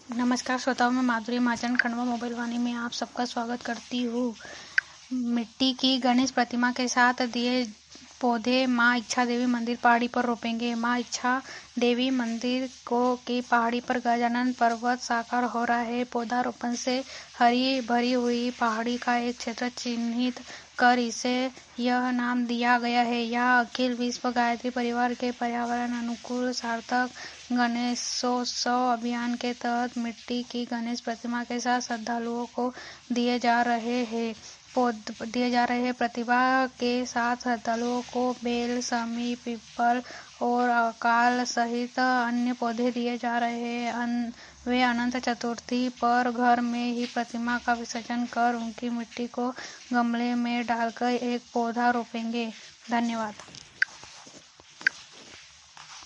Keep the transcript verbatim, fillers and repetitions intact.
नमस्कार श्रोताओं, मैं माधुरी महाजन खंडवा मोबाइल वाणी में आप सबका स्वागत करती हूँ। मिट्टी की गणेश प्रतिमा के साथ दिए पौधे माँ इच्छा देवी मंदिर पहाड़ी पर रोपेंगे। माँ इच्छा देवी मंदिर को की पहाड़ी पर गजानन पर्वत साकार हो रहा है। पौधारोपण से हरी भरी हुई पहाड़ी का एक क्षेत्र चिन्हित कर इसे यह नाम दिया गया है। यह अखिल विश्व गायत्री परिवार के पर्यावरण अनुकूल सार्थक गणेशोत्सव अभियान के तहत मिट्टी की गणेश प्रतिमा के साथ श्रद्धालुओं को दिए जा रहे हैं दिए जा रहे हैं प्रतिभा के साथ श्रद्धालुओं को बेल, समी, पीपल और अकाल सहित अन्य पौधे दिए जा रहे हैं। वे अनंत चतुर्थी पर घर में ही प्रतिमा का विसर्जन कर उनकी मिट्टी को गमले में डालकर एक पौधा रोपेंगे। धन्यवाद।